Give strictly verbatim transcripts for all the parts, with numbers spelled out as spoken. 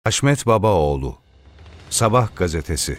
Haşmet Babaoğlu, Sabah gazetesi.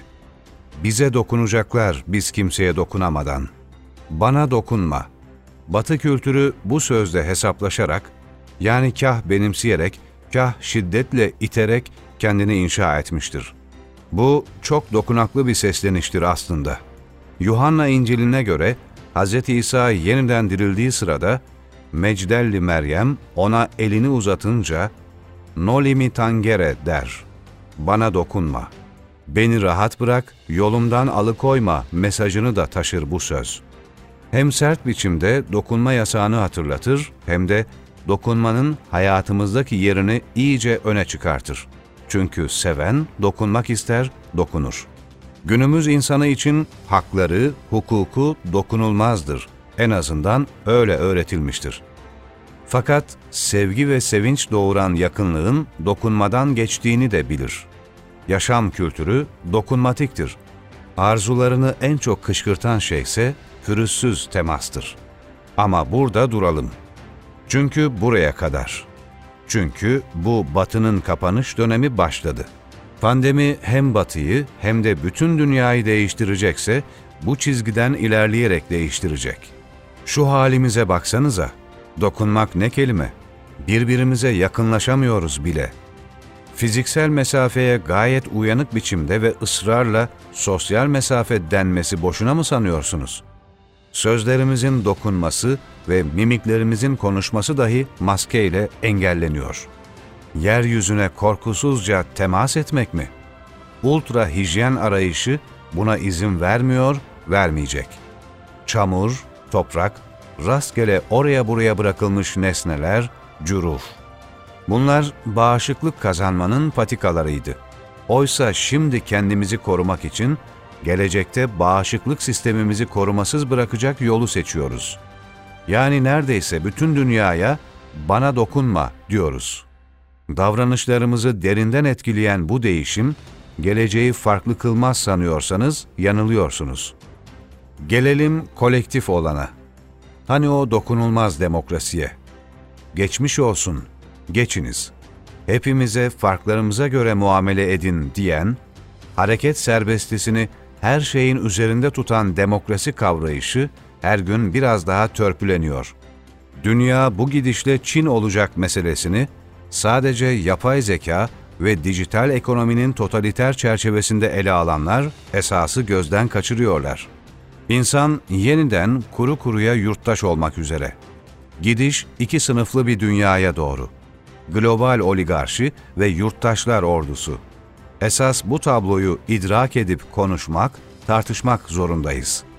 Bize dokunacaklar biz kimseye dokunamadan. Bana dokunma. Batı kültürü bu sözle hesaplaşarak, yani kah benimseyerek, kah şiddetle iterek kendini inşa etmiştir. Bu çok dokunaklı bir sesleniştir aslında. Yuhanna İncil'ine göre Hz. İsa yeniden dirildiği sırada Mecdelli Meryem ona elini uzatınca "Noli mi tangere" der. Bana dokunma. Beni rahat bırak, yolumdan alıkoyma mesajını da taşır bu söz. Hem sert biçimde dokunma yasağını hatırlatır, hem de dokunmanın hayatımızdaki yerini iyice öne çıkartır. Çünkü seven dokunmak ister, dokunur. Günümüz insanı için hakları, hukuku dokunulmazdır. En azından öyle öğretilmiştir. Fakat sevgi ve sevinç doğuran yakınlığın dokunmadan geçtiğini de bilir. Yaşam kültürü dokunmatiktir. Arzularını en çok kışkırtan şey ise pürüzsüz temastır. Ama burada duralım. Çünkü buraya kadar. Çünkü bu Batı'nın kapanış dönemi başladı. Pandemi hem Batı'yı hem de bütün dünyayı değiştirecekse bu çizgiden ilerleyerek değiştirecek. Şu halimize baksanıza. Dokunmak ne kelime? Birbirimize yakınlaşamıyoruz bile. Fiziksel mesafeye gayet uyanık biçimde ve ısrarla sosyal mesafe denmesi boşuna mı sanıyorsunuz? Sözlerimizin dokunması ve mimiklerimizin konuşması dahi maskeyle engelleniyor. Yeryüzüne korkusuzca temas etmek mi? Ultra hijyen arayışı buna izin vermiyor, vermeyecek. Çamur, toprak, rastgele oraya buraya bırakılmış nesneler, cüruf. Bunlar bağışıklık kazanmanın patikalarıydı. Oysa şimdi kendimizi korumak için gelecekte bağışıklık sistemimizi korumasız bırakacak yolu seçiyoruz. Yani neredeyse bütün dünyaya "bana dokunma" diyoruz. Davranışlarımızı derinden etkileyen bu değişim, geleceği farklı kılmaz sanıyorsanız yanılıyorsunuz. Gelelim kolektif olana. Hani o dokunulmaz demokrasiye. Geçmiş olsun, geçiniz. Hepimize farklarımıza göre muamele edin diyen, hareket serbestisini her şeyin üzerinde tutan demokrasi kavrayışı her gün biraz daha törpüleniyor. Dünya bu gidişle Çin olacak meselesini sadece yapay zeka ve dijital ekonominin totaliter çerçevesinde ele alanlar esası gözden kaçırıyorlar. İnsan yeniden kuru kuruya yurttaş olmak üzere. Gidiş iki sınıflı bir dünyaya doğru. Global oligarşi ve yurttaşlar ordusu. Esas bu tabloyu idrak edip konuşmak, tartışmak zorundayız.